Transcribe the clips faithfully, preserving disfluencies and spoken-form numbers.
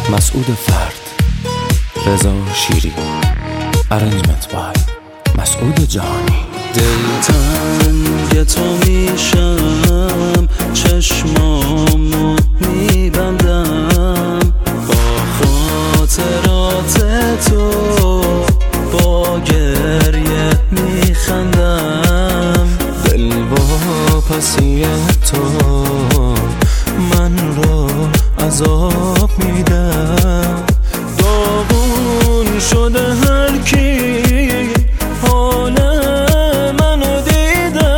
مسعود فرد، رضا شیری، ارنجمنت بای مسعود جهانی. دلتنگ تو میشم، چشمامو میبندم با خاطرات تو، با گریه میخندم. دل واپسی تو من رو عذاب میدم. داغون شده هر کی حال منو دیدم.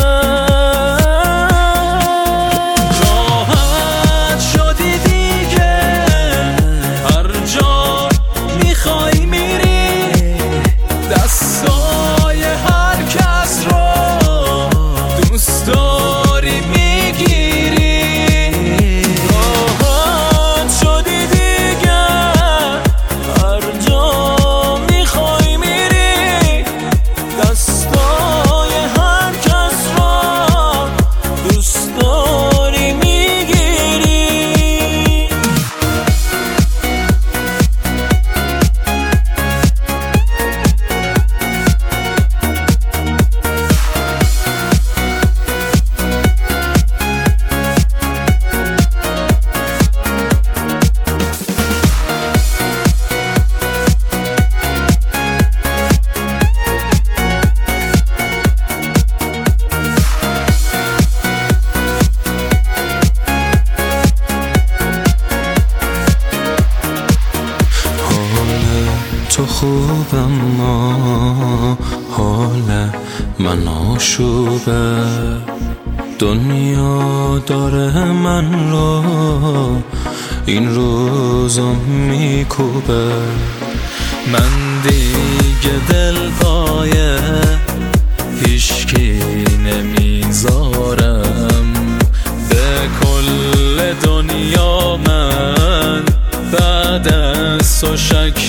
راحت شدی دیگه، هر جا میخوای میری، دستای هر کس رو دوست داری میگیری. راحت شدی دیگه، هر جا میخوای میری، دستای هر کس رو دوست داری میگیری. تو خوب اما حال من آشوبه. دنیا داره من رو این روزا میکوبه. من دیگه دل پایه هیچکی نمیذارم، به کل دنیا من بعد از تو شک